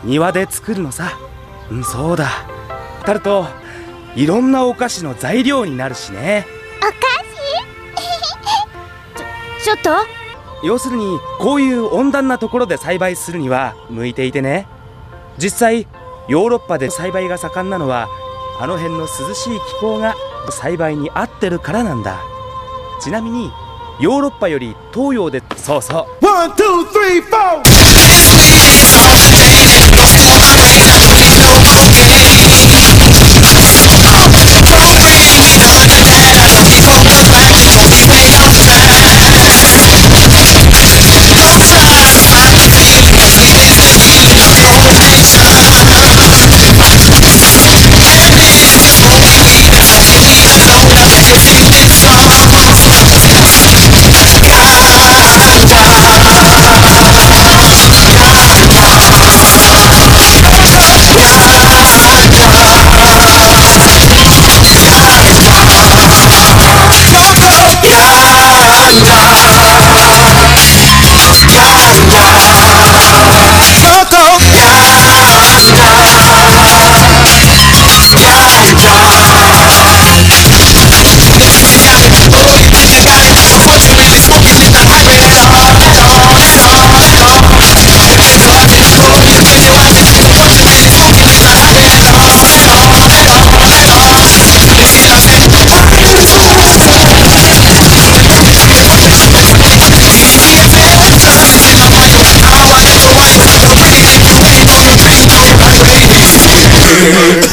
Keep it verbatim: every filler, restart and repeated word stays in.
庭で作るのさ。うん、そうだ。タルト、いろんなお菓子の材料になるしね。 お菓子ちょ、ちょっと要するにこういう温暖なところで栽培するには向いていてね。実際ヨーロッパで栽培が盛んなのはあの辺の涼しい気候が栽培に合ってるからなんだ。ちなみにヨーロッパより東洋で、そうそう、ワン、ツー、スリー、フォー。 Hey,